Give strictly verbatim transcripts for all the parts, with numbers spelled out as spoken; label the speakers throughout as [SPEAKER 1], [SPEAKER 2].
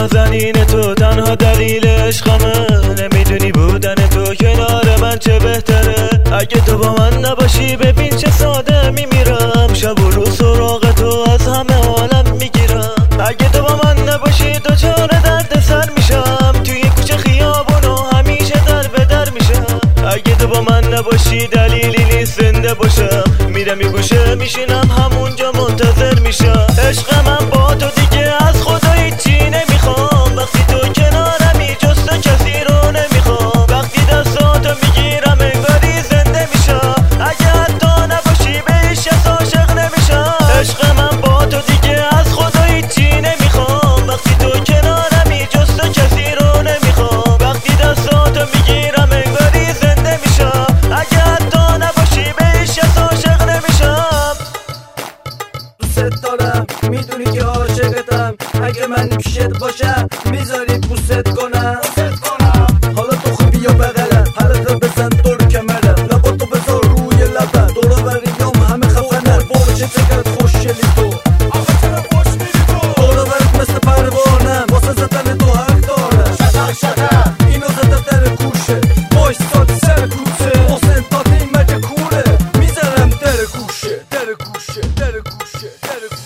[SPEAKER 1] نازنین تو تنها دلیل عشقمه، نمیدونی بودن تو کنار من چه بهتره. اگه تو با من نباشی ببین چه ساده میمیرم، شب و روز سراغ تو از همه عالم میگیرم. اگه تو با من نباشی دوچار درد سر میشم، توی کوچه خیابون و همیشه در به در میشم. اگه تو با من نباشی دلیلی نیست زنده باشم، میرم یه گوشه میشینم همونجا منتظر میشم. عشق من با تو دیگه از خدا هیچی نمیخوام، وقتی تو کنارمی جز تو کسی رو نمیخوام. وقتی دستاتو میگیرم انگاری زنده میشم، اگه حتی نباشی به هیچ کس عاشق نمیشم. عشق من با تو دیگه از خدا هیچی نمیخوام، وقتی تو کنارمی جز تو کسی رو نمیخوام. وقتی دستاتو میگیرم انگاری زنده میشم، اگه حتی نباشی به هیچ کس عاشق نمیشم.
[SPEAKER 2] دوست دارم میدونی که عاشقتم، اگه من پیشت باشم میذاری بوست کنم. حالا تو خوبی یا بغلم، حلقه بزن دور کمرم، لباتو بذار روی لبم، دور و بریام همه خفنم. وای چه چقدر خوشگلی تو، آقا چرا خوش میری تو. دور و برت مثل پروانم، واسه زدن تو حق دارم. شتق شتق اینو زده در گوشه، وای ساد سر کوچه، حسین دادی مگه کوره، میذارم در گوشه در گوشه در گوشه در گوشه.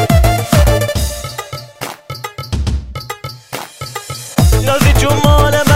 [SPEAKER 1] نازی جون مال